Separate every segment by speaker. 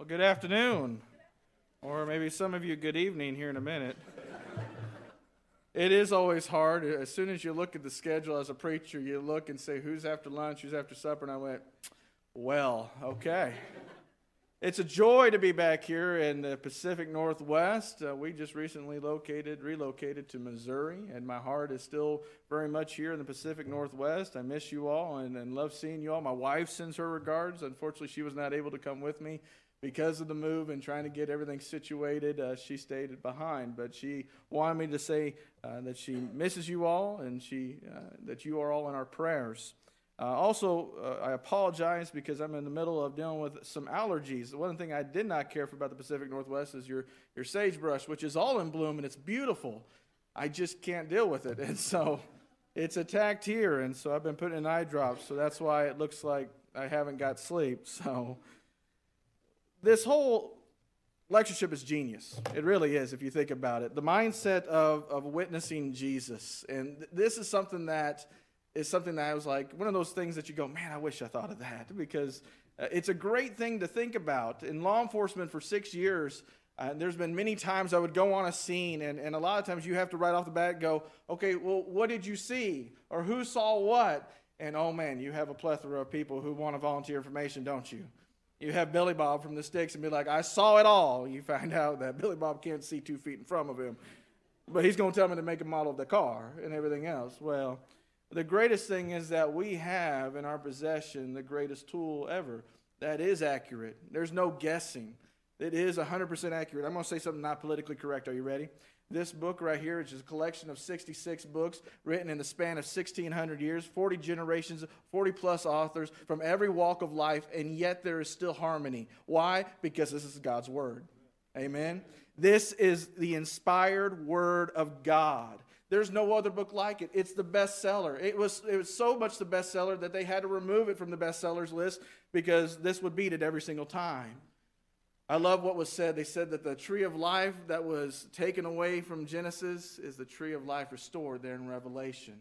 Speaker 1: Well, good afternoon, or maybe some of you good evening here in a minute. It is always hard. As soon as you look at the schedule as a preacher, you look and say, who's after lunch, who's after supper, and I went, well, okay. It's a joy to be back here in the Pacific Northwest. We just recently relocated to Missouri, and my heart is still very much here in the Pacific Northwest. I miss you all and love seeing you all. My wife sends her regards. Unfortunately, she was not able to come with me because of the move and trying to get everything situated. She stayed behind, but she wanted me to say that she misses you all and that you are all in our prayers. I apologize because I'm in the middle of dealing with some allergies. One thing I did not care for about the Pacific Northwest is your sagebrush, which is all in bloom and it's beautiful. I just can't deal with it, and so it's attacked here, and so I've been putting in eye drops, so that's why it looks like I haven't got sleep. So this whole lectureship is genius. It really is, if you think about it. The mindset of witnessing Jesus, and this is something that I was like, one of those things that you go, man, I wish I thought of that, because it's a great thing to think about. In law enforcement for 6 years, there's been many times I would go on a scene, and a lot of times you have to right off the bat go, okay, well, what did you see? Or who saw what? And oh man, you have a plethora of people who want to volunteer information, don't you? You have Billy Bob from the Sticks and be like, I saw it all. You find out that Billy Bob can't see 2 feet in front of him, but he's going to tell me to make a model of the car and everything else. Well, the greatest thing is that we have in our possession the greatest tool ever that is accurate. There's no guessing. It is 100% accurate. I'm going to say something not politically correct. Are you ready? This book right here, which is a collection of 66 books written in the span of 1,600 years, 40 generations, 40-plus authors from every walk of life, and yet there is still harmony. Why? Because this is God's Word. Amen? This is the inspired Word of God. There's no other book like it. It's the bestseller. It was so much the bestseller that they had to remove it from the bestsellers list because this would beat it every single time. I love what was said. They said that the tree of life that was taken away from Genesis is the tree of life restored there in Revelation.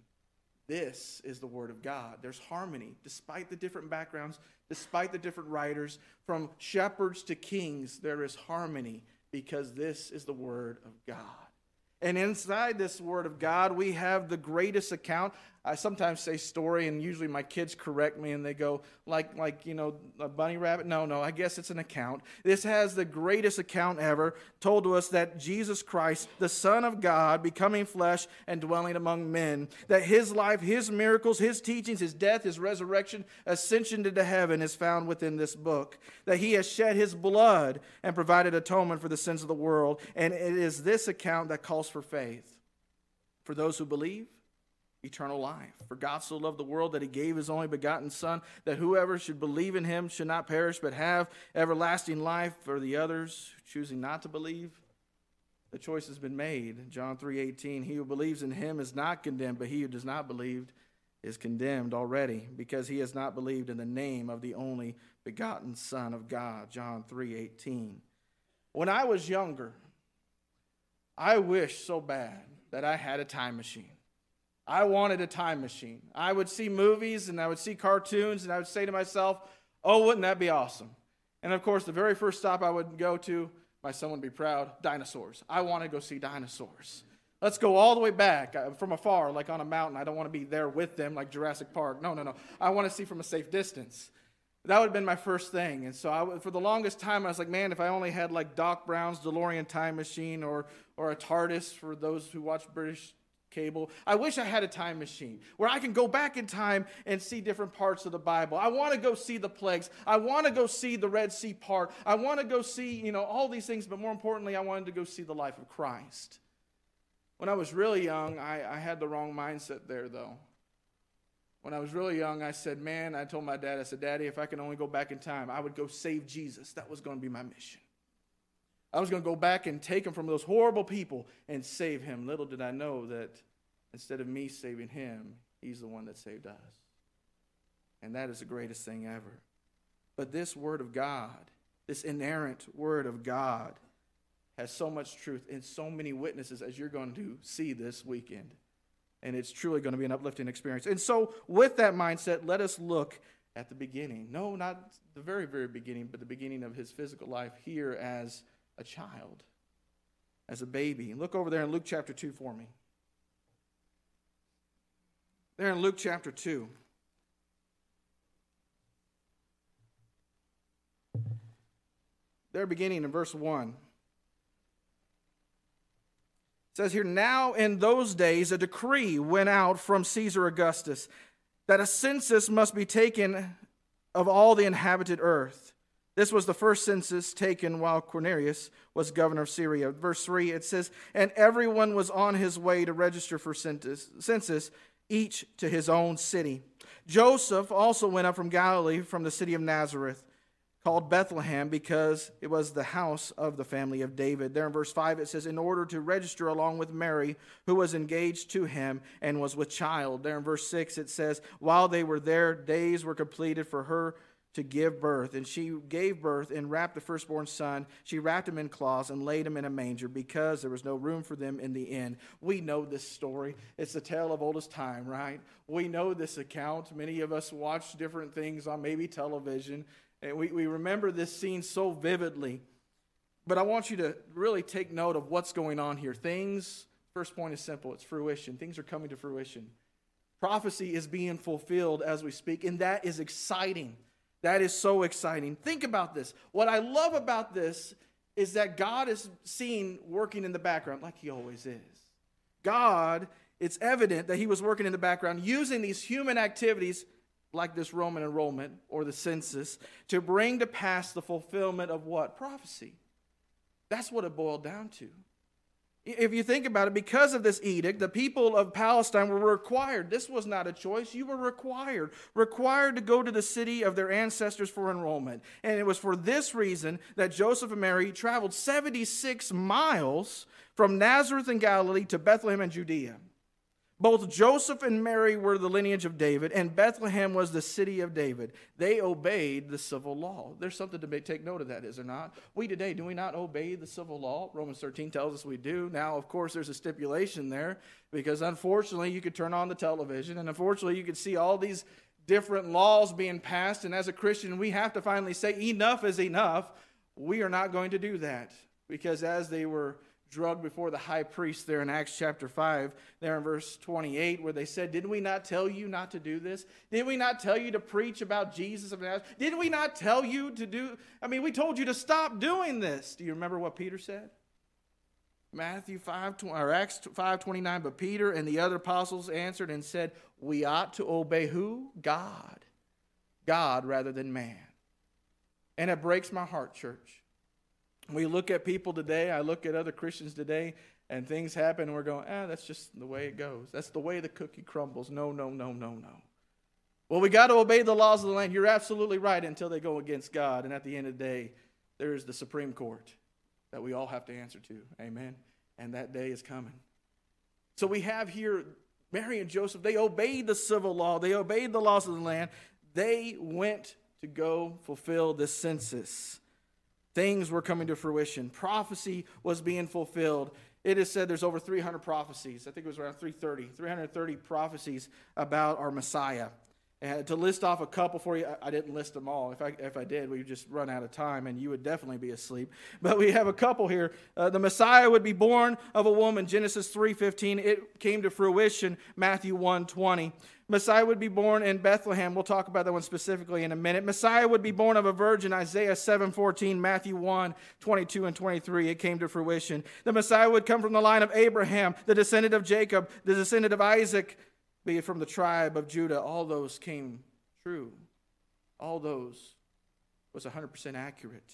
Speaker 1: This is the Word of God. There's harmony, despite the different backgrounds, despite the different writers. From shepherds to kings, there is harmony because this is the Word of God. And inside this Word of God, we have the greatest account. I sometimes say story, and usually my kids correct me, and they go, like a bunny rabbit? No, I guess it's an account. This has the greatest account ever, told to us that Jesus Christ, the Son of God, becoming flesh and dwelling among men, that His life, His miracles, His teachings, His death, His resurrection, ascension into heaven is found within this book, that He has shed His blood and provided atonement for the sins of the world, and it is this account that calls for faith. For those who believe, eternal life. For God so loved the world that He gave His only begotten Son, that whoever should believe in Him should not perish but have everlasting life. For the others choosing not to believe, the choice has been made. John 3:18, he who believes in Him is not condemned, but he who does not believe is condemned already, because he has not believed in the name of the only begotten Son of God. John 3:18. When I was younger, I wished so bad that I had a time machine. I wanted a time machine. I would see movies and I would see cartoons and I would say to myself, oh, wouldn't that be awesome? And of course, the very first stop I would go to, my son would be proud, dinosaurs. I want to go see dinosaurs. Let's go all the way back from afar, like on a mountain. I don't want to be there with them like Jurassic Park. No. I want to see from a safe distance. That would have been my first thing. And so for the longest time, I was like, man, if I only had like Doc Brown's DeLorean time machine or a TARDIS for those who watch British cable. I wish I had a time machine where I can go back in time and see different parts of the Bible. I want to go see the plagues. I want to go see the Red Sea part. I want to go see, all these things, but more importantly, I wanted to go see the life of Christ. When I was really young, I had the wrong mindset there, though. When I was really young, I said, I told my dad, I said, Daddy, if I can only go back in time, I would go save Jesus. That was going to be my mission. I was going to go back and take him from those horrible people and save him. Little did I know that instead of me saving him, he's the one that saved us. And that is the greatest thing ever. But this Word of God, this inerrant Word of God, has so much truth and so many witnesses, as you're going to see this weekend. And it's truly going to be an uplifting experience. And so with that mindset, let us look at the beginning. No, not the very, very beginning, but the beginning of his physical life here as a child, as a baby. Look over there in Luke chapter 2 for me. There in Luke chapter 2. There beginning in verse 1. It says here, "Now in those days a decree went out from Caesar Augustus that a census must be taken of all the inhabited earth. This was the first census taken while Quirinius was governor of Syria." Verse 3, it says, "And everyone was on his way to register for census, each to his own city. Joseph also went up from Galilee, from the city of Nazareth, called Bethlehem, because it was the house of the family of David." There in verse 5 it says, "In order to register along with Mary, who was engaged to him and was with child." There in verse 6 it says, "While they were there, days were completed for her to give birth. And she gave birth and wrapped the firstborn son. She wrapped him in cloths and laid him in a manger, because there was no room for them in the inn." We know this story. It's the tale of oldest time, right? We know this account. Many of us watch different things on maybe television, and we remember this scene so vividly. But I want you to really take note of what's going on here. First point is simple. It's fruition. Things are coming to fruition. Prophecy is being fulfilled as we speak, and that is exciting. That is so exciting. Think about this. What I love about this is that God is seen working in the background like he always is. God, it's evident that he was working in the background using these human activities like this Roman enrollment or the census to bring to pass the fulfillment of what? Prophecy. That's what it boiled down to. If you think about it, because of this edict, the people of Palestine were required. This was not a choice. You were required to go to the city of their ancestors for enrollment. And it was for this reason that Joseph and Mary traveled 76 miles from Nazareth in Galilee to Bethlehem in Judea. Both Joseph and Mary were the lineage of David, and Bethlehem was the city of David. They obeyed the civil law. There's something to take note of that, is there not? We today, do we not obey the civil law? Romans 13 tells us we do. Now, of course, there's a stipulation there, because unfortunately, you could turn on the television, and unfortunately, you could see all these different laws being passed, and as a Christian, we have to finally say, enough is enough. We are not going to do that, because as they were drugged before the high priest there in Acts chapter 5, there in verse 28, where they said, "Did we not tell you not to do this? Did we not tell you to preach about Jesus of Nazareth? Did we not tell you to do, we told you to stop doing this." Do you remember what Peter said? Acts 5:29, "But Peter and the other apostles answered and said, we ought to obey" who? God. God rather than man. And it breaks my heart, church. We look at people today, I look at other Christians today, and things happen, and we're going, that's just the way it goes. That's the way the cookie crumbles. No. Well, we got to obey the laws of the land. You're absolutely right, until they go against God. And at the end of the day, there's the Supreme Court that we all have to answer to. Amen? And that day is coming. So we have here Mary and Joseph. They obeyed the civil law. They obeyed the laws of the land. They went to go fulfill this census. Things were coming to fruition. Prophecy was being fulfilled. It is said there's over 300 prophecies. I think it was around 330 prophecies about our Messiah. And to list off a couple for you, I didn't list them all. If I did, we'd just run out of time, and you would definitely be asleep. But we have a couple here. The Messiah would be born of a woman, Genesis 3:15. It came to fruition, Matthew 1:20. Messiah would be born in Bethlehem. We'll talk about that one specifically in a minute. Messiah would be born of a virgin, Isaiah 7:14, Matthew 1:22 and 23. It came to fruition. The Messiah would come from the line of Abraham, the descendant of Jacob, the descendant of Isaac, be it from the tribe of Judah. All those came true. All those was 100% accurate.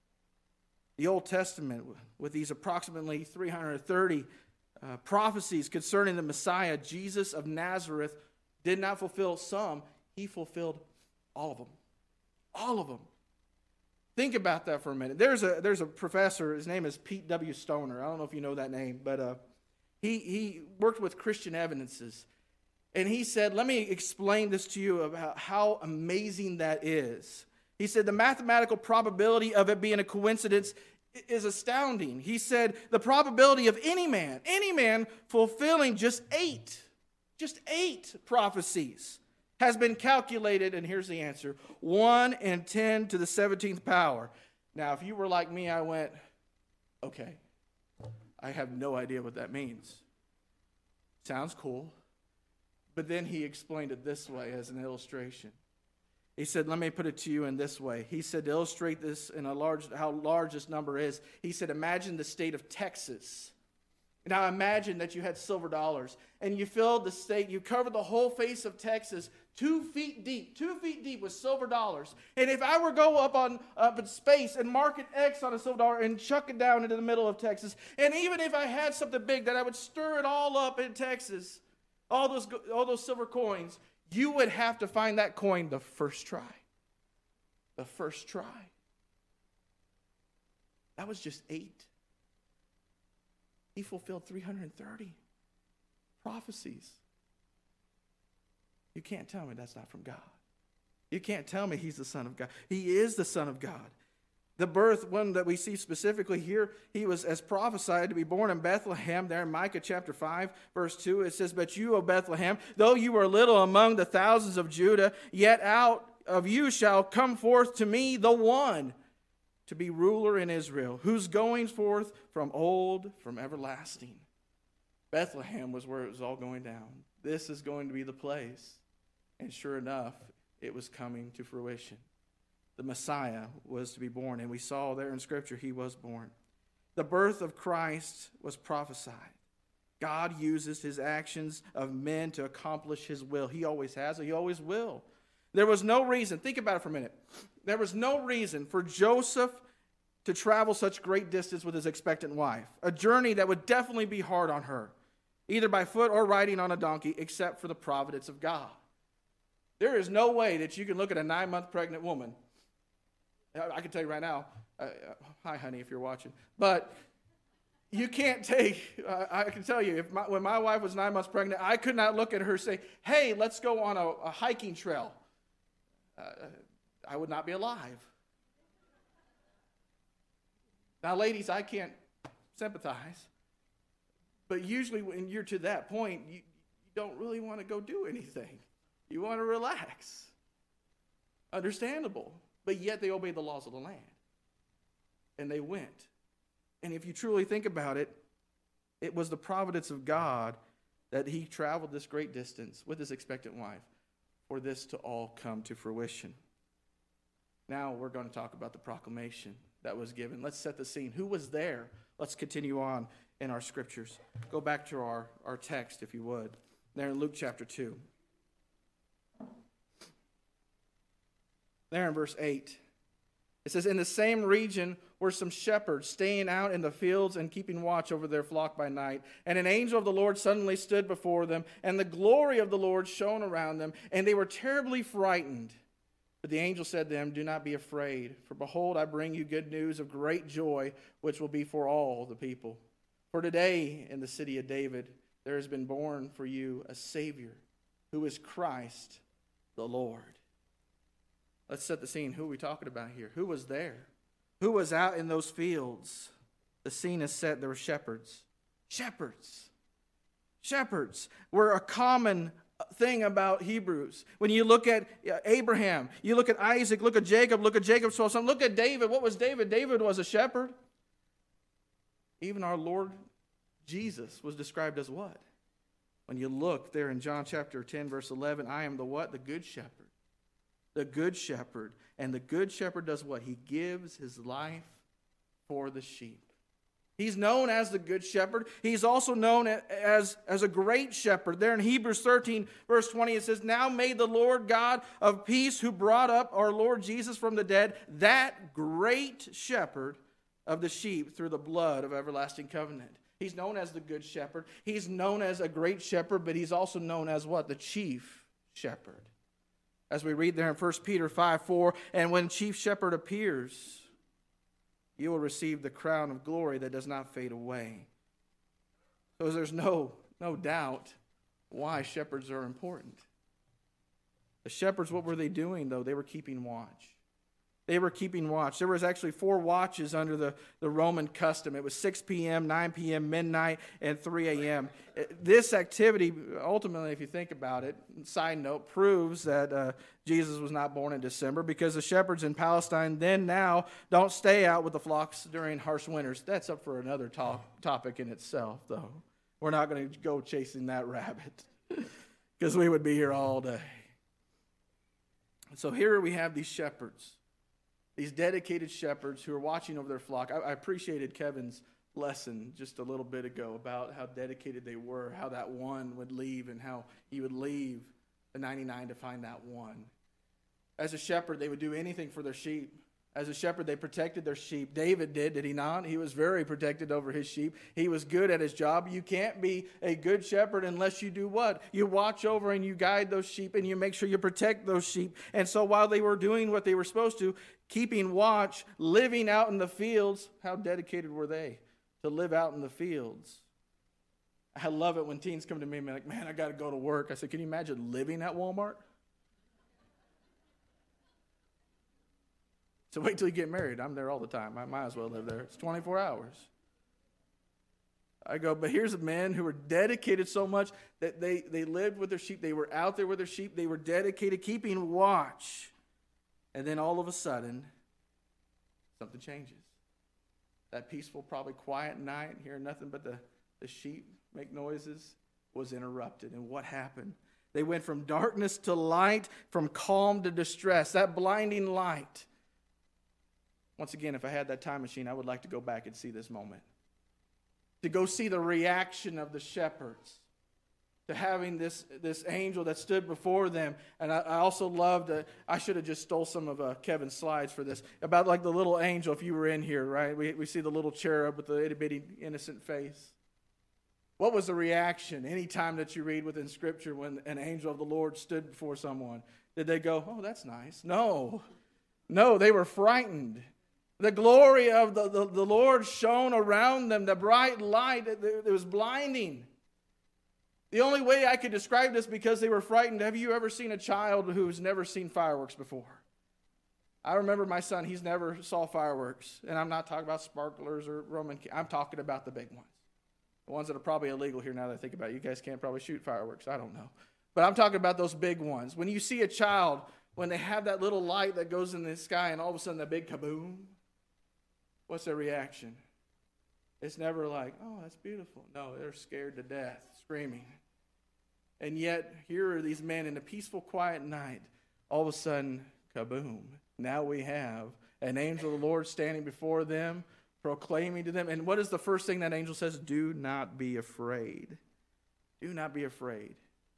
Speaker 1: The Old Testament, with these approximately 330 prophecies concerning the Messiah, Jesus of Nazareth, did not fulfill some. He fulfilled all of them. All of them. Think about that for a minute. There's a professor, his name is Pete W. Stoner. I don't know if you know that name, but he worked with Christian Evidences. And he said, let me explain this to you about how amazing that is. He said the mathematical probability of it being a coincidence is astounding. He said the probability of any man fulfilling just eight prophecies has been calculated, and here's the answer, 1 in 10 to the 17th power. Now, if you were like me, I went, okay, I have no idea what that means. Sounds cool. But then he explained it this way as an illustration. He said, let me put it to you in this way. He said, to illustrate this in how large this number is, he said, imagine the state of Texas. Now imagine that you had silver dollars and you filled the state, you covered the whole face of Texas 2 feet deep with silver dollars. And if I were to go up in space and mark an X on a silver dollar and chuck it down into the middle of Texas, and even if I had something big that I would stir it all up in Texas, all those silver coins, you would have to find that coin the first try. The first try. That was just 8. He fulfilled 330 prophecies. You can't tell me that's not from God. You can't tell me he's the Son of God. He is the Son of God. The birth, one that we see specifically here, he was as prophesied to be born in Bethlehem. There in Micah chapter 5, verse 2, it says, but you, O Bethlehem, though you are little among the thousands of Judah, yet out of you shall come forth to me the one to be ruler in Israel, whose goings forth from old, from everlasting. Bethlehem was where it was all going down. This is going to be the place. And sure enough, it was coming to fruition. The Messiah was to be born, and we saw there in Scripture he was born. The birth of Christ was prophesied. God uses his actions of men to accomplish his will. He always has, he always will. There was no reason, think about it for a minute. There was no reason for Joseph to travel such great distance with his expectant wife, a journey that would definitely be hard on her, either by foot or riding on a donkey, except for the providence of God. There is no way that you can look at a 9-month pregnant woman. I can tell you right now, hi honey if you're watching, but you can't take, I can tell you, when my wife was 9 months pregnant, I could not look at her and say, hey, let's go on a hiking trail. I would not be alive. Now ladies, I can't sympathize, but usually when you're to that point, you don't really want to go do anything. You want to relax. Understandable. But yet they obeyed the laws of the land. And they went. And if you truly think about it, it was the providence of God that he traveled this great distance with his expectant wife for this to all come to fruition. Now we're going to talk about the proclamation that was given. Let's set the scene. Who was there? Let's continue on in our scriptures. Go back to our text, if you would. There in Luke chapter 2. There in verse 8, it says, in the same region were some shepherds staying out in the fields and keeping watch over their flock by night. And an angel of the Lord suddenly stood before them, and the glory of the Lord shone around them, and they were terribly frightened. But the angel said to them, do not be afraid, for behold, I bring you good news of great joy, which will be for all the people. For today in the city of David there has been born for you a Savior, who is Christ the Lord. Let's set the scene. Who are we talking about here? Who was there? Who was out in those fields? The scene is set. There were shepherds. Shepherds. Shepherds were a common thing about Hebrews. When you look at Abraham, you look at Isaac, look at Jacob's 12 sons. Look at David. What was David? David was a shepherd. Even our Lord Jesus was described as what? When you look there in John chapter 10, verse 11, I am the what? The good shepherd. The good shepherd. And the good shepherd does what? He gives his life for the sheep. He's known as the good shepherd. He's also known as a great shepherd. There in Hebrews 13, verse 20, it says, now may the Lord God of peace, who brought up our Lord Jesus from the dead, that great shepherd of the sheep through the blood of everlasting covenant. He's known as the good shepherd. He's known as a great shepherd, but he's also known as what? The chief shepherd. As we read there in 1 Peter 5:4, and when chief shepherd appears, you will receive the crown of glory that does not fade away. So there's no doubt why shepherds are important. The shepherds, what were they doing, though? They were keeping watch. They were keeping watch. There was actually 4 watches under the Roman custom. It was 6 p.m., 9 p.m., midnight, and 3 a.m. This activity, ultimately, if you think about it, side note, proves that Jesus was not born in December, because the shepherds in Palestine now don't stay out with the flocks during harsh winters. That's up for another topic in itself, though. We're not going to go chasing that rabbit because we would be here all day. So here we have these shepherds. These dedicated shepherds who are watching over their flock. I appreciated Kevin's lesson just a little bit ago about how dedicated they were, how that one would leave and how he would leave the 99 to find that one. As a shepherd, they would do anything for their sheep. As a shepherd, they protected their sheep. David did he not? He was very protected over his sheep. He was good at his job. You can't be a good shepherd unless you do what? You watch over and you guide those sheep and you make sure you protect those sheep. And so while they were doing what they were supposed to, keeping watch, living out in the fields, how dedicated were they to live out in the fields? I love it when teens come to me and be like, man, I got to go to work. I said, can you imagine living at Walmart? So wait till you get married. I'm there all the time. I might as well live there. It's 24 hours. I go, but here's men who were dedicated so much that they lived with their sheep. They were out there with their sheep. They were dedicated, keeping watch. And then all of a sudden, something changes. That peaceful, probably quiet night, hearing nothing but the sheep make noises, was interrupted. And what happened? They went from darkness to light, from calm to distress. That blinding light. Once again, if I had that time machine, I would like to go back and see this moment. To go see the reaction of the shepherds to having this angel that stood before them. And I also loved, I should have just stole some of Kevin's slides for this, about like the little angel, if you were in here, right? We see the little cherub with the itty-bitty innocent face. What was the reaction any time that you read within Scripture when an angel of the Lord stood before someone? Did they go, oh, that's nice? No, they were frightened. The glory of the Lord shone around them, the bright light, it was blinding. The only way I could describe this, because they were frightened, have you ever seen a child who's never seen fireworks before? I remember my son, he's never saw fireworks. And I'm not talking about sparklers or Roman, I'm talking about the big ones. The ones that are probably illegal here now that I think about it. You guys can't probably shoot fireworks, I don't know. But I'm talking about those big ones. When you see a child, when they have that little light that goes in the sky and all of a sudden that big kaboom, what's their reaction? It's never like, oh, that's beautiful. No, they're scared to death, screaming. And yet, here are these men in a peaceful, quiet night. All of a sudden, kaboom. Now we have an angel of the Lord standing before them, proclaiming to them. And what is the first thing that angel says? Do not be afraid. Do not be afraid.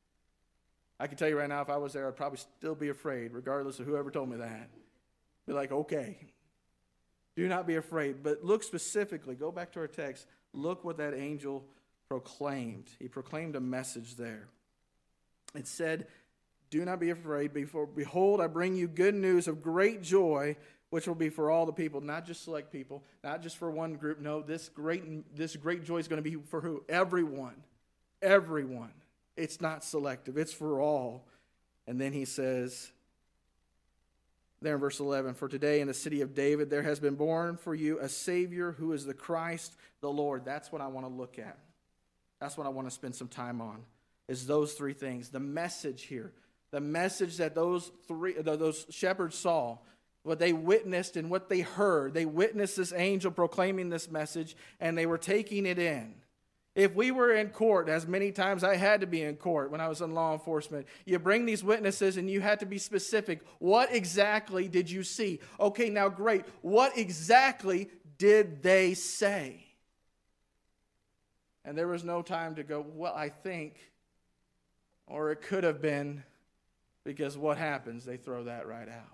Speaker 1: I can tell you right now, if I was there, I'd probably still be afraid, regardless of whoever told me that. Be like, okay. Do not be afraid. But look specifically, go back to our text. Look what that angel proclaimed. He proclaimed a message there. It said, do not be afraid. Behold, I bring you good news of great joy, which will be for all the people, not just select people, not just for one group. No, this great joy is going to be for who? Everyone. Everyone. It's not selective. It's for all. And then he says, there in verse 11, for today in the city of David there has been born for you a Savior who is the Christ, the Lord. That's what I want to look at. That's what I want to spend some time on, is those three things. The message here, the message that those shepherds saw, what they witnessed and what they heard. They witnessed this angel proclaiming this message, and they were taking it in. If we were in court, as many times I had to be in court when I was in law enforcement, you bring these witnesses and you had to be specific. What exactly did you see? Okay, now great. What exactly did they say? And there was no time to go, well, I think, or it could have been, because what happens? They throw that right out.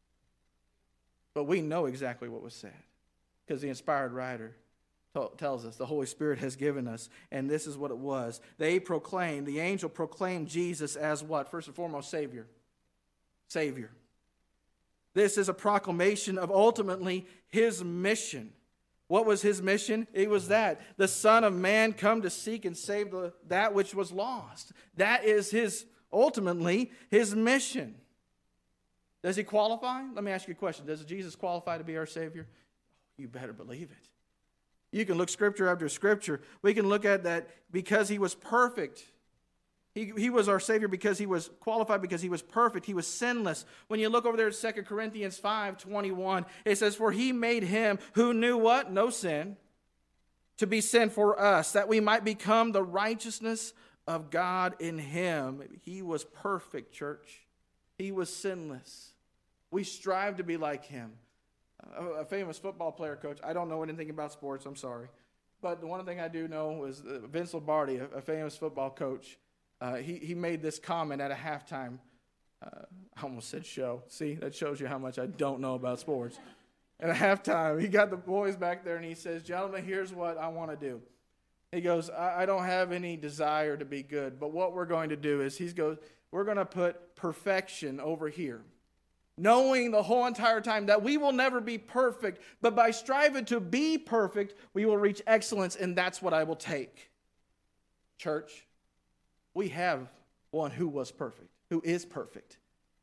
Speaker 1: But we know exactly what was said, because the inspired writer tells us, the Holy Spirit has given us, and this is what it was. The angel proclaimed Jesus as what? First and foremost, Savior. Savior. This is a proclamation of ultimately his mission. What was his mission? It was that the Son of Man come to seek and save that which was lost. That is ultimately his mission. Does he qualify? Let me ask you a question. Does Jesus qualify to be our Savior? You better believe it. You can look scripture after scripture. We can look at that because he was perfect. He was our Savior because he was qualified, because he was perfect. He was sinless. When you look over there at 2 Corinthians 5:21, it says, "For he made him who knew" what? No sin, "to be sin for us, that we might become the righteousness of God in him." He was perfect, church. He was sinless. We strive to be like him. A famous football player, coach. I don't know anything about sports, I'm sorry. But the one thing I do know is Vince Lombardi, a famous football coach. He made this comment at a halftime. I almost said show. See, that shows you how much I don't know about sports. At a halftime, he got the boys back there and he says, "Gentlemen, here's what I want to do." He goes, I don't have any desire to be good, but what we're going to do is, we're going to put perfection over here. Knowing the whole entire time that we will never be perfect, but by striving to be perfect, we will reach excellence, and that's what I will take. Church, we have one who was perfect, who is perfect.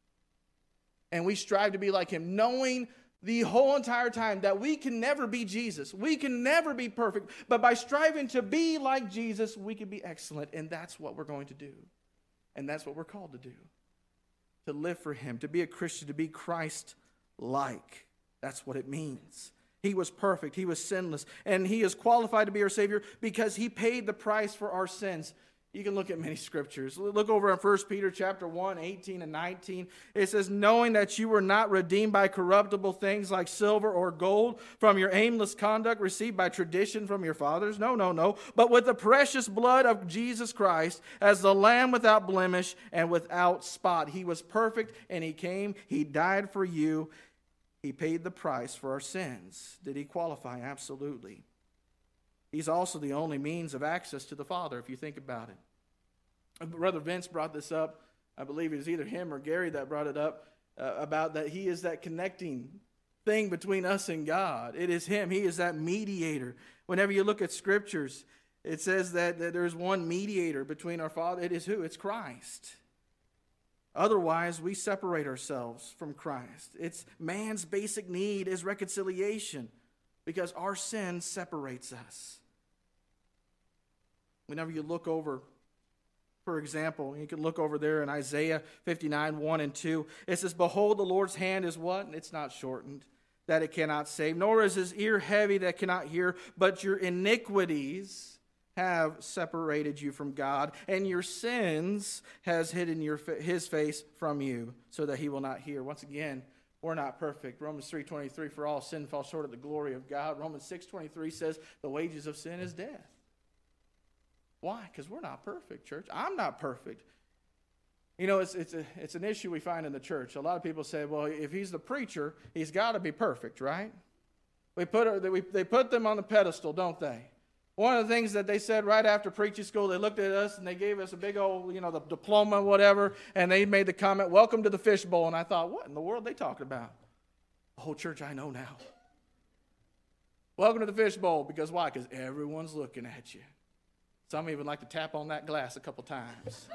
Speaker 1: And we strive to be like him, knowing the whole entire time that we can never be Jesus. We can never be perfect, but by striving to be like Jesus, we can be excellent, and that's what we're going to do. And that's what we're called to do. To live for him, to be a Christian, to be Christ-like. That's what it means. He was perfect, he was sinless, and he is qualified to be our Savior because he paid the price for our sins. You can look at many scriptures. Look over in 1 Peter chapter 1, 18 and 19. It says, "Knowing that you were not redeemed by corruptible things like silver or gold from your aimless conduct received by tradition from your fathers." No. "But with the precious blood of Jesus Christ as the Lamb without blemish and without spot." He was perfect and he came. He died for you. He paid the price for our sins. Did he qualify? Absolutely. He's also the only means of access to the Father, if you think about it. Brother Vince brought this up. I believe it was either him or Gary that brought it up, about that he is that connecting thing between us and God. It is him. He is that mediator. Whenever you look at scriptures, it says that there's one mediator between our Father. It is who? It's Christ. Otherwise, we separate ourselves from Christ. It's man's basic need is reconciliation because our sin separates us. Whenever you look over, for example, you can look over there in Isaiah 59, 1 and 2. It says, "Behold, the Lord's hand is" what? It's not shortened, "that it cannot save, nor is his ear heavy that cannot hear, but your iniquities have separated you from God, and your sins has hidden his face from you, so that he will not hear." Once again, we're not perfect. Romans 3:23, "For all sin falls short of the glory of God." Romans 6:23 says, "The wages of sin is death." Why? Because we're not perfect, church. I'm not perfect. You know, it's an issue we find in the church. A lot of people say, well, if he's the preacher, he's got to be perfect, right? They put them on the pedestal, don't they? One of the things that they said right after preaching school, they looked at us and they gave us a big old, the diploma, whatever, and they made the comment, "Welcome to the fishbowl." And I thought, what in the world are they talking about? The whole church I know now. Welcome to the fishbowl. Because why? Because everyone's looking at you. Some even like to tap on that glass a couple times.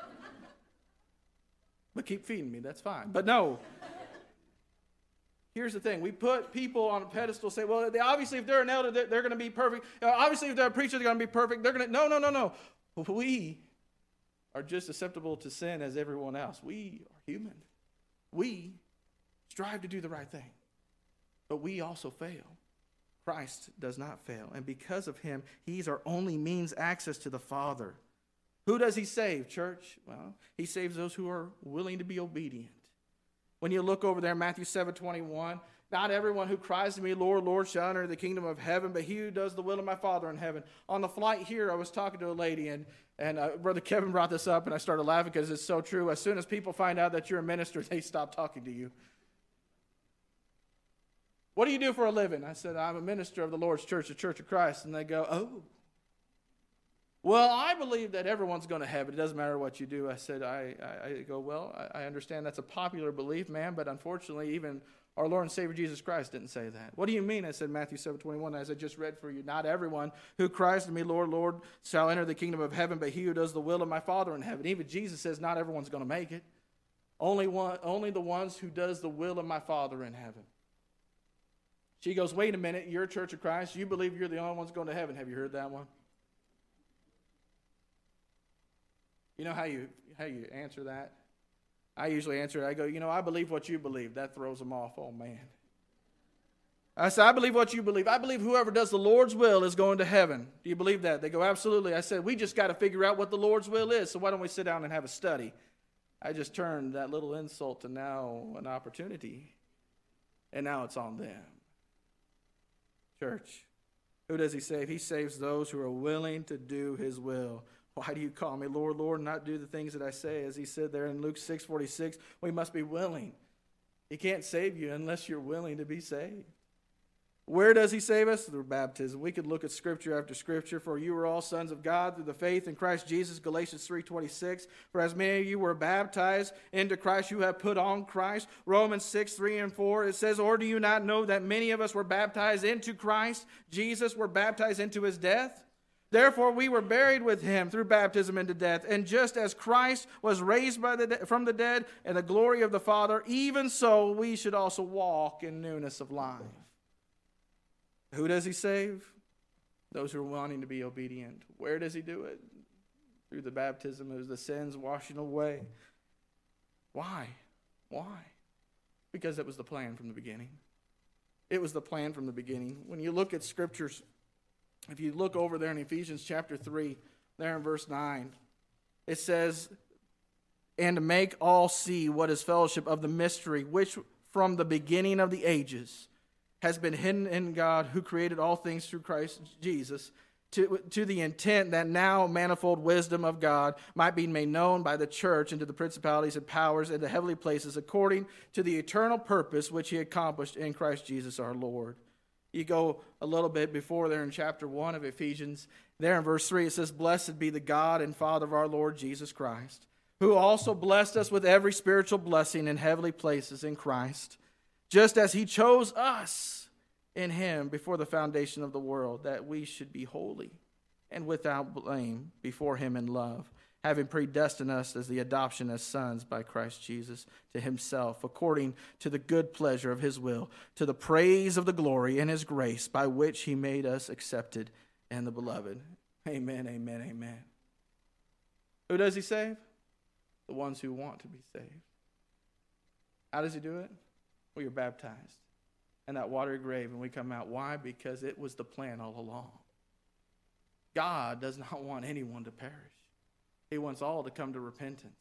Speaker 1: But keep feeding me, that's fine. But no. Here's the thing. We put people on a pedestal, say, well, obviously if they're an elder, they're going to be perfect. Obviously if they're a preacher, they're going to be perfect. No. We are just susceptible to sin as everyone else. We are human. We strive to do the right thing. But we also fail. Christ does not fail. And because of him, he's our only means access to the Father. Who does he save, church? Well, he saves those who are willing to be obedient. When you look over there, Matthew 7:21, "Not everyone who cries to me, 'Lord, Lord,' shall enter the kingdom of heaven, but he who does the will of my Father in heaven." On the flight here, I was talking to a lady, and Brother Kevin brought this up, and I started laughing because it's so true. As soon as people find out that you're a minister, they stop talking to you. "What do you do for a living?" I said, "I'm a minister of the Lord's church, the Church of Christ." And they go, "Oh. Well, I believe that everyone's going to heaven. It doesn't matter what you do." I said, I go, "Well, I understand that's a popular belief, ma'am, but unfortunately, even our Lord and Savior Jesus Christ didn't say that." "What do you mean?" I said, Matthew 7:21, as I just read for you. "Not everyone who cries to me, 'Lord, Lord,' shall enter the kingdom of heaven, but he who does the will of my Father in heaven." Even Jesus says not everyone's going to make it. Only the ones who does the will of my Father in heaven. She goes, wait a minute, you're a Church of Christ. You believe you're the only ones going to heaven. Have you heard that one? You know how you answer that? I usually answer it. I go, I believe what you believe. That throws them off. Oh, man. I said, I believe what you believe. I believe whoever does the Lord's will is going to heaven. Do you believe that? They go, absolutely. I said, we just got to figure out what the Lord's will is, so why don't we sit down and have a study? I just turned that little insult to now an opportunity, and now it's on them. Church, who does he save? He saves those who are willing to do his will. Why do you call me Lord, Lord, and not do the things that I say? As he said there in Luke 6:46, we must be willing. He can't save you unless you're willing to be saved. Where does he save us? Through baptism. We could look at scripture after scripture. For you are all sons of God through the faith in Christ Jesus, Galatians 3:26. For as many of you were baptized into Christ, you have put on Christ. Romans 6:3-4. It says, or do you not know that many of us were baptized into Christ? Jesus were baptized into his death. Therefore we were buried with him through baptism into death. And just as Christ was raised from the dead in the glory of the Father, even so we should also walk in newness of life. Who does he save? Those who are wanting to be obedient. Where does he do it? Through the baptism of the sins washing away. Why? Why? Because it was the plan from the beginning. It was the plan from the beginning. When you look at scriptures, if you look over there in Ephesians chapter 3, there in verse 9, it says, and to make all see what is fellowship of the mystery, which from the beginning of the ages has been hidden in God, who created all things through Christ Jesus, to the intent that now manifold wisdom of God might be made known by the church and to the principalities and powers in the heavenly places, according to the eternal purpose which he accomplished in Christ Jesus our Lord. You go a little bit before there in chapter 1 of Ephesians, there in verse 3, it says, blessed be the God and Father of our Lord Jesus Christ, who also blessed us with every spiritual blessing in heavenly places in Christ, just as he chose us in him before the foundation of the world, that we should be holy and without blame before him in love, having predestined us as the adoption as sons by Christ Jesus to himself, according to the good pleasure of his will, to the praise of the glory and his grace, by which he made us accepted and the beloved. Amen, amen, amen. Who does he save? The ones who want to be saved. How does he do it? We are baptized in that watery grave and we come out. Why? Because it was the plan all along. God does not want anyone to perish. He wants all to come to repentance.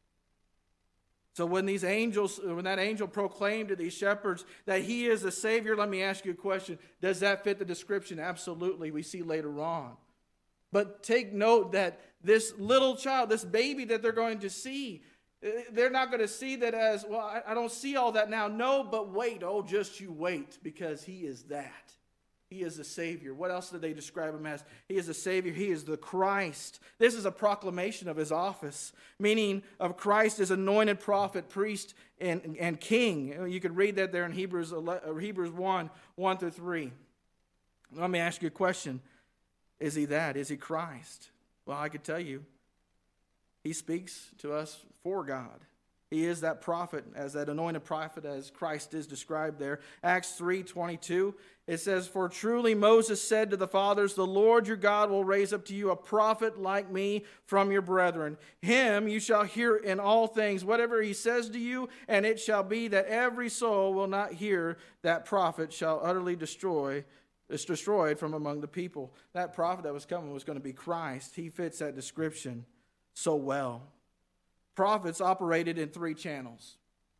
Speaker 1: So when that angel proclaimed to these shepherds that he is the Savior, let me ask you a question. Does that fit the description? Absolutely. We see later on. But take note that this little child, this baby that they're going to see, they're not going to see that as, well, I don't see all that now. No, but wait. Oh, just you wait, because he is that. He is the Savior. What else did they describe him as? He is the Savior. He is the Christ. This is a proclamation of his office, meaning of Christ as anointed prophet, priest, and king. You could read that there in Hebrews 1, 1-3. Let me ask you a question. Is he that? Is he Christ? Well, I could tell you, he speaks to us for God. He is that prophet, as that anointed prophet, as Christ is described there. Acts 3:22, it says, for truly Moses said to the fathers, the Lord your God will raise up to you a prophet like me from your brethren. Him you shall hear in all things, whatever he says to you, and it shall be that every soul will not hear that prophet shall utterly is destroyed from among the people. That prophet that was coming was going to be Christ. He fits that description so well. Prophets operated in three channels.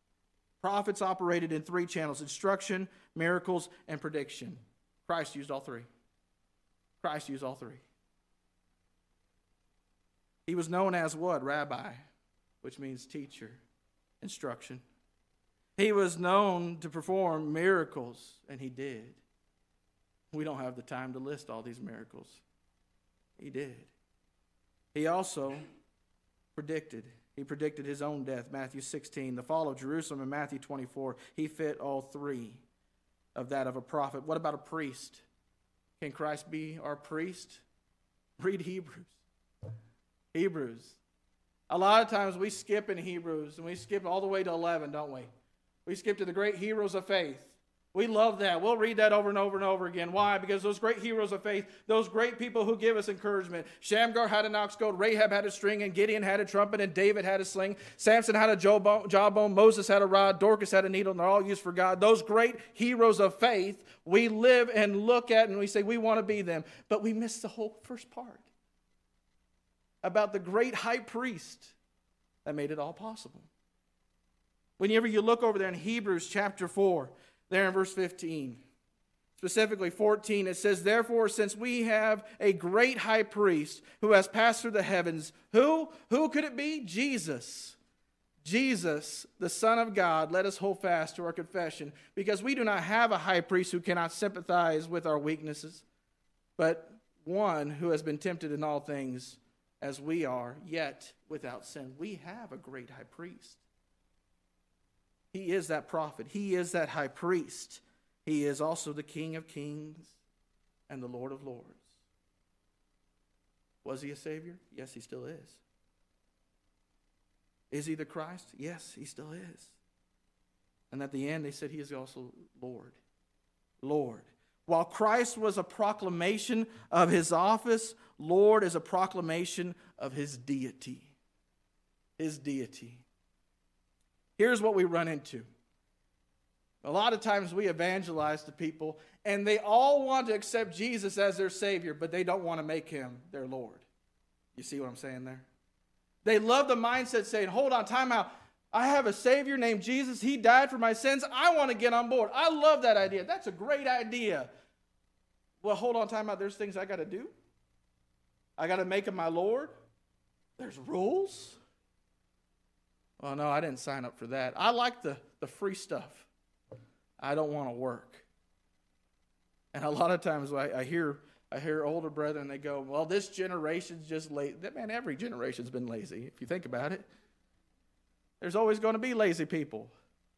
Speaker 1: Instruction, miracles, and prediction. Christ used all three. He was known as what? Rabbi, which means teacher, instruction. He was known to perform miracles, and he did. We don't have the time to list all these miracles. He did. He also predicted. He predicted his own death, Matthew 16, the fall of Jerusalem in Matthew 24. He fit all three of that of a prophet. What about a priest? Can Christ be our priest? Read Hebrews. A lot of times we skip in Hebrews, and we skip all the way to 11, don't we? We skip to the great heroes of faith. We love that. We'll read that over and over and over again. Why? Because those great heroes of faith, those great people who give us encouragement. Shamgar had an ox goad, Rahab had a string, and Gideon had a trumpet, and David had a sling. Samson had a jawbone, Moses had a rod, Dorcas had a needle, and they're all used for God. Those great heroes of faith, we live and look at, and we say we want to be them. But we miss the whole first part about the great high priest that made it all possible. Whenever you look over there in Hebrews chapter 4, there in verse 15, specifically 14, it says, therefore, since we have a great high priest who has passed through the heavens, who could it be? Jesus. Jesus, the Son of God, let us hold fast to our confession, because we do not have a high priest who cannot sympathize with our weaknesses, but one who has been tempted in all things as we are, yet without sin. We have a great high priest. He is that prophet. He is that high priest. He is also the King of kings and the Lord of lords. Was he a Savior? Yes, he still is. Is he the Christ? Yes, he still is. And at the end, they said he is also Lord. Lord. While Christ was a proclamation of his office, Lord is a proclamation of his deity. His deity. Here's what we run into. A lot of times we evangelize to people, and they all want to accept Jesus as their Savior, but they don't want to make him their Lord. You see what I'm saying there? They love the mindset saying, hold on, time out. I have a Savior named Jesus. He died for my sins. I want to get on board. I love that idea. That's a great idea. Well, hold on, time out. There's things I got to do. I got to make him my Lord. There's rules. Oh, no, I didn't sign up for that. I like the free stuff. I don't want to work. And a lot of times I hear older brethren, they go, well, this generation's just lazy. Man, every generation's been lazy, if you think about it. There's always going to be lazy people.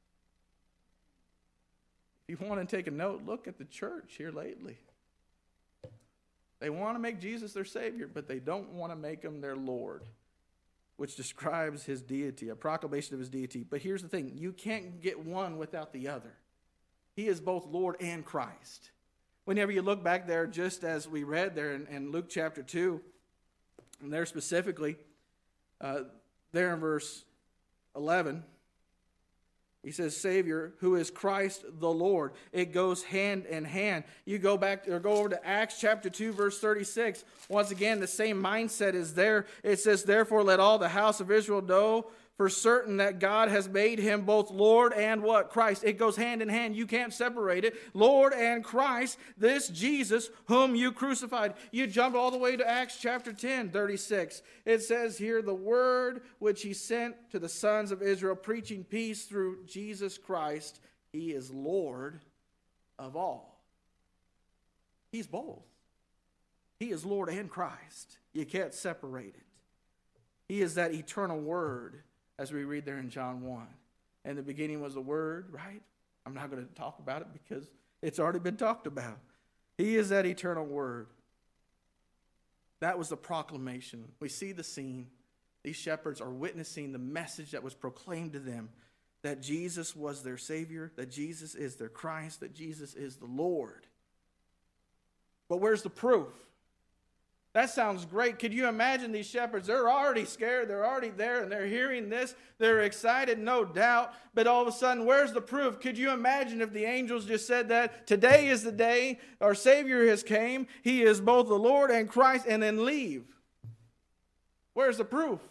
Speaker 1: If you want to take a note, look at the church here lately. They want to make Jesus their Savior, but they don't want to make him their Lord, which describes his deity, a proclamation of his deity. But here's the thing. You can't get one without the other. He is both Lord and Christ. Whenever you look back there, just as we read there in Luke chapter 2, and there specifically, there in verse 11, he says, Savior, who is Christ the Lord. It goes hand in hand. You go back or go over to Acts chapter 2, verse 36. Once again, the same mindset is there. It says, therefore, let all the house of Israel know for certain that God has made him both Lord and what? Christ. It goes hand in hand. You can't separate it. Lord and Christ, this Jesus whom you crucified. You jump all the way to Acts chapter 10, 36. It says here, the word which he sent to the sons of Israel, preaching peace through Jesus Christ. He is Lord of all. He's both. He is Lord and Christ. You can't separate it. He is that eternal word, as we read there in John 1. And the beginning was the Word, right? I'm not going to talk about it because it's already been talked about. He is that eternal Word. That was the proclamation. We see the scene. These shepherds are witnessing the message that was proclaimed to them, that Jesus was their Savior, that Jesus is their Christ, that Jesus is the Lord. But where's the proof? That sounds great. Could you imagine these shepherds? They're already scared. They're already there, and they're hearing this. They're excited, no doubt. But all of a sudden, where's the proof? Could you imagine if the angels just said that today is the day our Savior has came. He is both the Lord and Christ, and then leave. Where's the proof?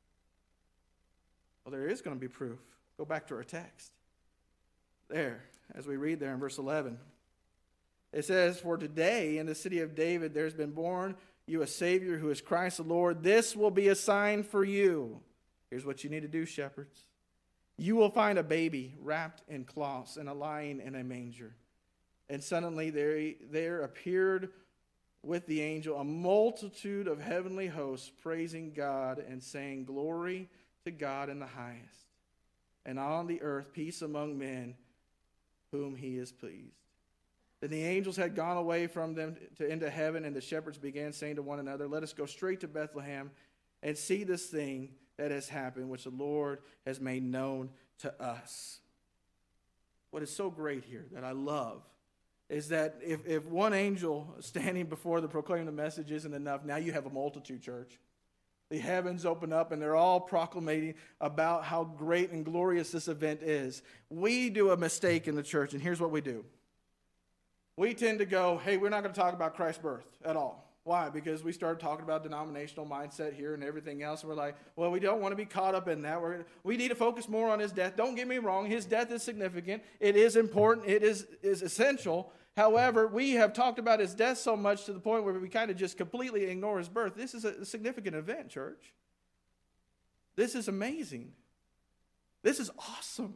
Speaker 1: Well, there is going to be proof. Go back to our text. There, as we read there in verse 11. It says, for today in the city of David there's been born you a Savior who is Christ the Lord. This will be a sign for you. Here's what you need to do, shepherds. You will find a baby wrapped in cloths and lying in a manger. And suddenly there appeared with the angel a multitude of heavenly hosts praising God and saying, glory to God in the highest, and on the earth peace among men whom he is pleased. Then the angels had gone away from them into heaven, and the shepherds began saying to one another, let us go straight to Bethlehem and see this thing that has happened, which the Lord has made known to us. What is so great here that I love is that if one angel standing before the proclaiming the message isn't enough, now you have a multitude, church. The heavens open up and they're all proclaiming about how great and glorious this event is. We do a mistake in the church, and here's what we do. We tend to go, hey, we're not going to talk about Christ's birth at all. Why? Because we started talking about denominational mindset here and everything else. And we're like, well, we don't want to be caught up in that. We need to focus more on his death. Don't get me wrong. His death is significant. It is important. It is essential. However, we have talked about his death so much to the point where we kind of just completely ignore his birth. This is a significant event, church. This is amazing. This is awesome.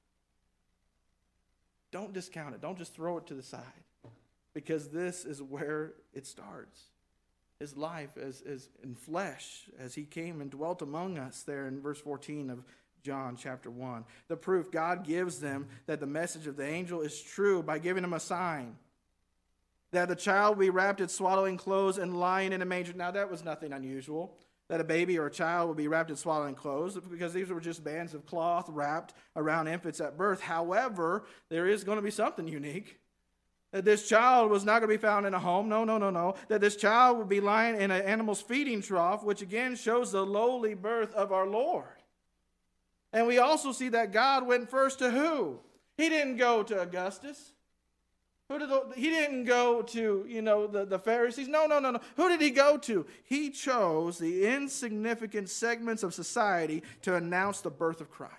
Speaker 1: Don't discount it. Don't just throw it to the side. Because this is where it starts. His life as in flesh as he came and dwelt among us there in verse 14 of John chapter 1. The proof God gives them that the message of the angel is true by giving them a sign. That the child will be wrapped in swaddling clothes and lying in a manger. Now that was nothing unusual. That a baby or a child would be wrapped in swaddling clothes, because these were just bands of cloth wrapped around infants at birth. However, there is going to be something unique. That this child was not going to be found in a home. No. That this child would be lying in an animal's feeding trough, which again shows the lowly birth of our Lord. And we also see that God went first to who? He didn't go to Augustus. He didn't go to, the Pharisees. No. Who did he go to? He chose the insignificant segments of society to announce the birth of Christ.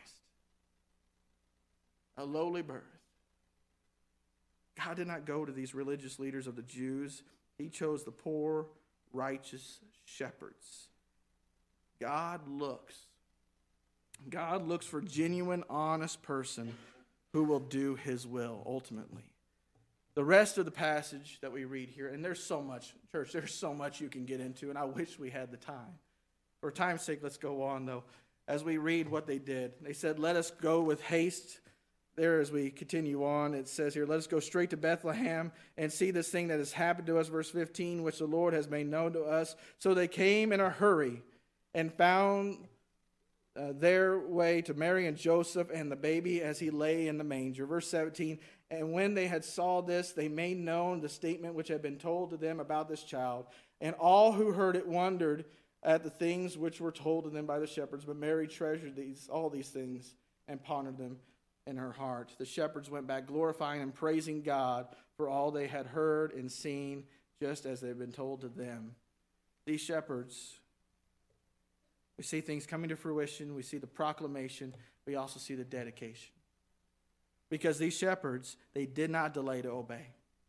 Speaker 1: A lowly birth. God did not go to these religious leaders of the Jews. He chose the poor, righteous shepherds. God looks for genuine, honest person who will do his will ultimately. The rest of the passage that we read here, and there's so much, church, there's so much you can get into, and I wish we had the time. For time's sake, let's go on, though. As we read what they did, they said, let us go with haste. There, as we continue on, it says here, let us go straight to Bethlehem and see this thing that has happened to us, verse 15, which the Lord has made known to us. So they came in a hurry and found their way to Mary and Joseph and the baby as he lay in the manger. Verse 17, and when they had saw this, they made known the statement which had been told to them about this child. And all who heard it wondered at the things which were told to them by the shepherds. But Mary treasured all these things and pondered them in her heart. The shepherds went back glorifying and praising God for all they had heard and seen, just as they had been told to them. These shepherds, we see things coming to fruition. We see the proclamation. We also see the dedication. Because these shepherds, they did not delay to obey.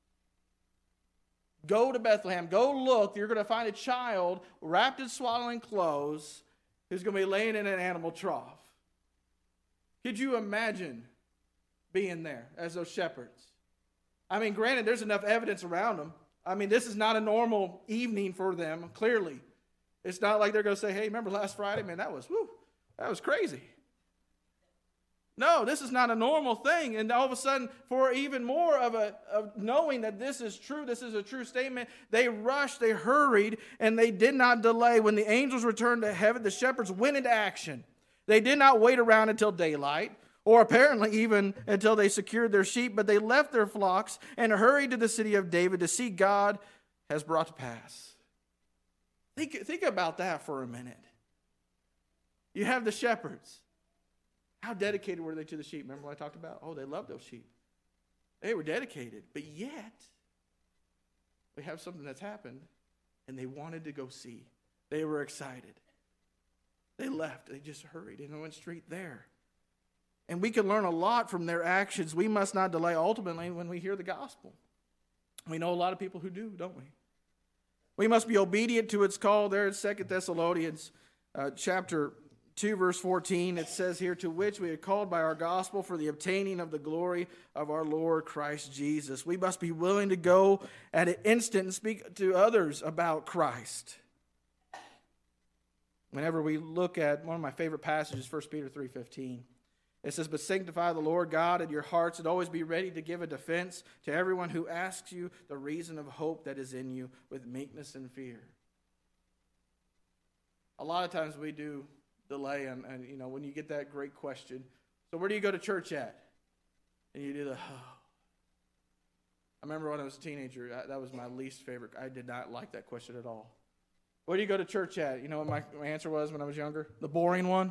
Speaker 1: Go to Bethlehem. Go look. You're going to find a child wrapped in swaddling clothes who's going to be laying in an animal trough. Could you imagine being there as those shepherds? I mean, granted, there's enough evidence around them. I mean, this is not a normal evening for them, clearly. It's not like they're going to say, hey, remember last Friday? Man, that was crazy. No, this is not a normal thing. And all of a sudden, for even more of knowing that this is true, this is a true statement, they rushed, they hurried, and they did not delay. When the angels returned to heaven, the shepherds went into action. They did not wait around until daylight, or apparently even until they secured their sheep, but they left their flocks and hurried to the city of David to see God has brought to pass. Think about that for a minute. You have the shepherds. How dedicated were they to the sheep? Remember what I talked about? Oh, they loved those sheep. They were dedicated, but yet we have something that's happened, and they wanted to go see. They were excited. They left. They just hurried and went straight there. And we can learn a lot from their actions. We must not delay ultimately when we hear the gospel. We know a lot of people who do, don't we? We must be obedient to its call. There in 2 Thessalonians chapter 2, verse 14, it says here, to which we are called by our gospel for the obtaining of the glory of our Lord Christ Jesus. We must be willing to go at an instant and speak to others about Christ. Whenever we look at one of my favorite passages, 1 Peter 3:15, it says, but sanctify the Lord God in your hearts and always be ready to give a defense to everyone who asks you the reason of hope that is in you with meekness and fear. A lot of times we do delay. And when you get that great question, so where do you go to church at? And you do the, I remember when I was a teenager, that was my least favorite. I did not like that question at all. Where do you go to church at? You know what my answer was when I was younger? The boring one.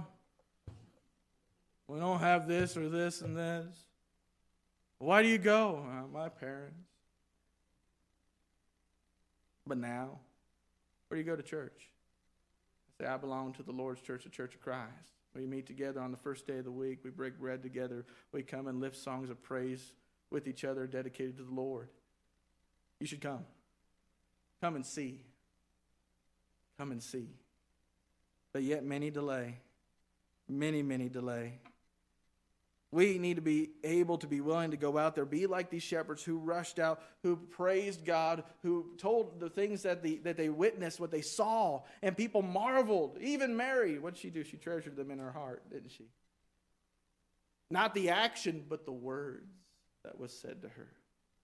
Speaker 1: We don't have this or this and this. Why do you go? My parents. But now, where do you go to church? I say, I belong to the Lord's church, the Church of Christ. We meet together on the first day of the week. We break bread together. We come and lift songs of praise with each other dedicated to the Lord. You should come. Come and see. Come and see. But yet many delay. Many, many delay. We need to be able to be willing to go out there, be like these shepherds who rushed out, who praised God, who told the things that they witnessed, what they saw, and people marveled. Even Mary, what did she do? She treasured them in her heart, didn't she? Not the action, but the words that was said to her.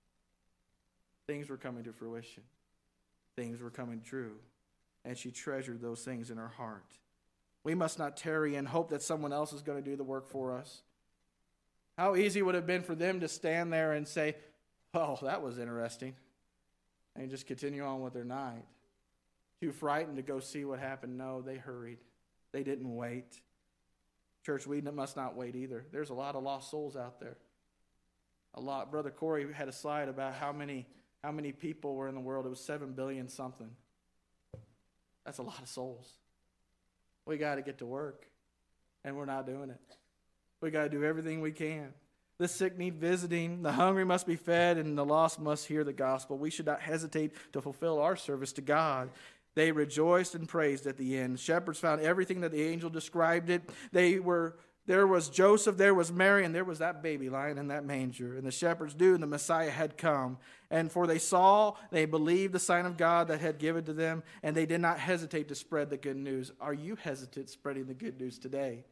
Speaker 1: Things were coming to fruition. Things were coming true. And she treasured those things in her heart. We must not tarry and hope that someone else is going to do the work for us. How easy would it have been for them to stand there and say, oh, that was interesting, and just continue on with their night. Too frightened to go see what happened. No, they hurried. They didn't wait. Church, we must not wait either. There's a lot of lost souls out there. A lot. Brother Corey had a slide about how many people were in the world. It was 7 billion something. That's a lot of souls. We got to get to work, and we're not doing it. We got to do everything we can. The sick need visiting, the hungry must be fed, and the lost must hear the gospel. We should not hesitate to fulfill our service to God. They rejoiced and praised at the end. Shepherds found everything that the angel described it. There was Joseph, there was Mary, and there was that baby lying in that manger. And the shepherds knew the Messiah had come. And for they believed the sign of God that had given to them, and they did not hesitate to spread the good news. Are you hesitant spreading the good news today?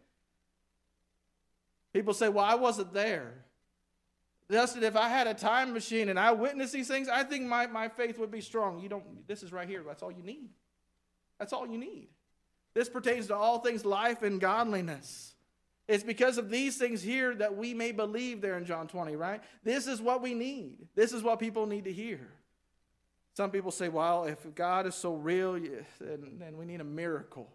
Speaker 1: People say, well, I wasn't there. Justin, if I had a time machine and I witnessed these things, I think my faith would be strong. This is right here. That's all you need. That's all you need. This pertains to all things life and godliness. It's because of these things here that we may believe there in John 20, right? This is what we need. This is what people need to hear. Some people say, well, if God is so real, then we need a miracle.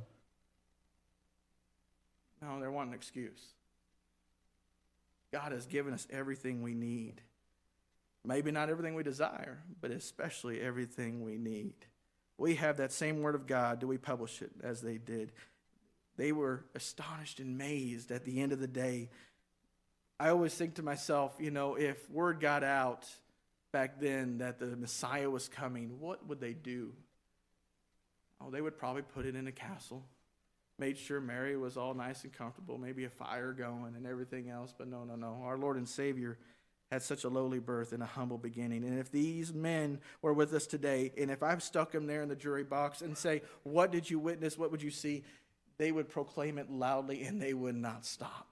Speaker 1: No, they want an excuse. God has given us everything we need. Maybe not everything we desire, but especially everything we need. We have that same word of God. Do we publish it as they did? They were astonished and amazed at the end of the day. I always think to myself, if word got out back then that the Messiah was coming, what would they do? Oh, they would probably put it in a castle. Made sure Mary was all nice and comfortable, maybe a fire going and everything else. But no. Our Lord and Savior had such a lowly birth and a humble beginning. And if these men were with us today, and if I've stuck them there in the jury box and say, what did you witness? What would you see? They would proclaim it loudly and they would not stop.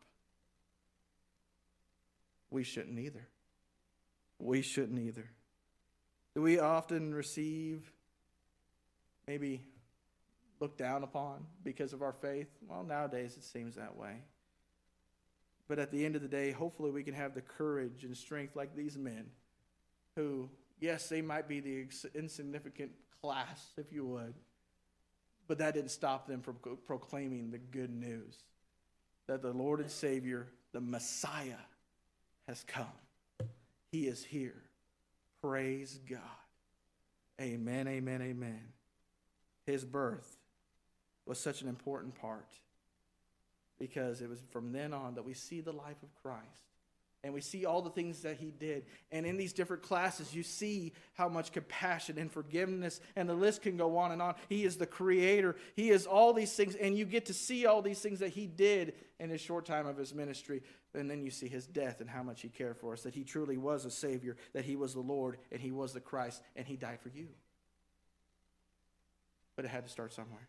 Speaker 1: We shouldn't either. We shouldn't either. Do we often receive maybe looked down upon because of our faith? Well, nowadays it seems that way. But at the end of the day, hopefully we can have the courage and strength like these men who, yes, they might be the insignificant class, if you would, but that didn't stop them from proclaiming the good news that the Lord and Savior, the Messiah, has come. He is here. Praise God. Amen, amen, amen. His birth was such an important part because it was from then on that we see the life of Christ and we see all the things that he did. And in these different classes, you see how much compassion and forgiveness, and the list can go on and on. He is the creator. He is all these things, and you get to see all these things that he did in his short time of his ministry. And then you see his death and how much he cared for us, that he truly was a Savior, that he was the Lord, and he was the Christ, and he died for you. But it had to start somewhere.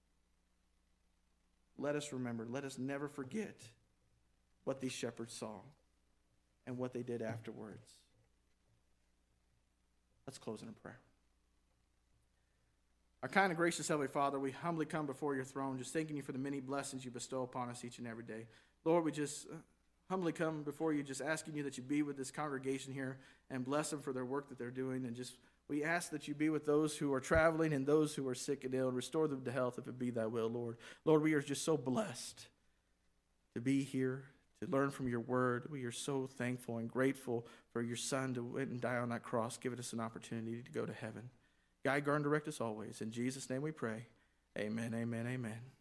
Speaker 1: Let us remember, let us never forget what these shepherds saw and what they did afterwards. Let's close in a prayer. Our kind and gracious Heavenly Father, we humbly come before your throne, just thanking you for the many blessings you bestow upon us each and every day. Lord, we just humbly come before you, just asking you that you be with this congregation here and bless them for their work that they're doing. And just we ask that you be with those who are traveling and those who are sick and ill, and restore them to health if it be thy will, Lord. Lord, we are just so blessed to be here, to learn from your word. We are so thankful and grateful for your Son to went and die on that cross, giving us an opportunity to go to heaven. Guide, guard, and direct us always. In Jesus' name we pray. Amen, amen, amen.